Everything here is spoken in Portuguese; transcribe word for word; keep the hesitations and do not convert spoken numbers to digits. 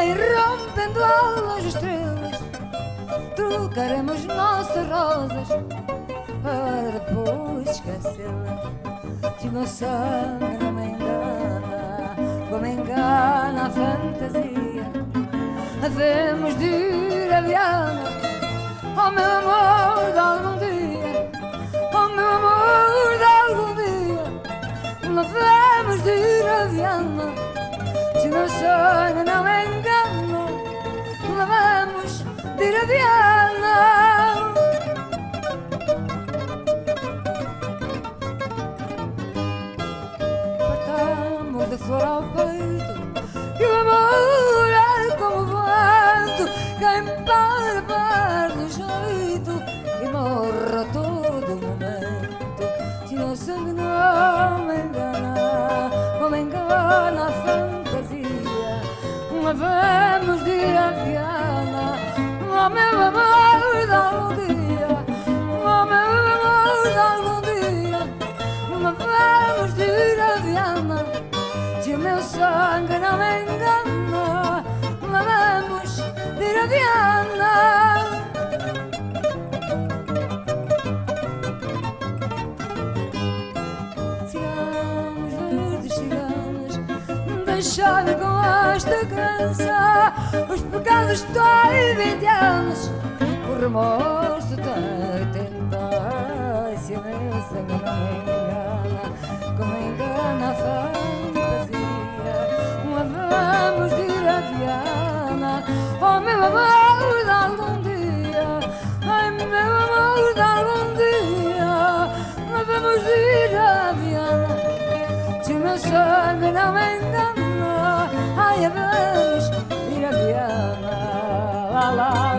vai rompendo as estrelas, trocaremos nossas rosas para depois esquecê-las. Se o meu sangue não me engana, como engana a fantasia, havemos de ir a Viana, oh meu amor de algum dia, oh meu amor de algum dia, não havemos de ir a Viana. Se o meu sonho não me engana, não vamos de ir a Viana. Partamos de flor ao peito, que o amor é como o vento, quem para, para do jeito e morre a todo momento. Se o meu sangue não me engana, não me engana a fantasia, não vamos de ir a Viana, oh meu amor de algum dia, oh meu amor de algum dia, não vamos de ir a Viana. Se o meu sangue não me engana, não vamos de ir a Viana. Ciganos, verdes ciganos, deixai-me com esta criança, os pecados têm vinte anos, o remorso tem oitenta. Se o meu sangue não me engana, como engana a fantasia, vamos de ir a Viana, oh meu amor de algum dia, ai meu amor de algum dia, vamos de ir a Viana. Se o meu sangue não me engana, ai vamos de ir a Viana, lá lá.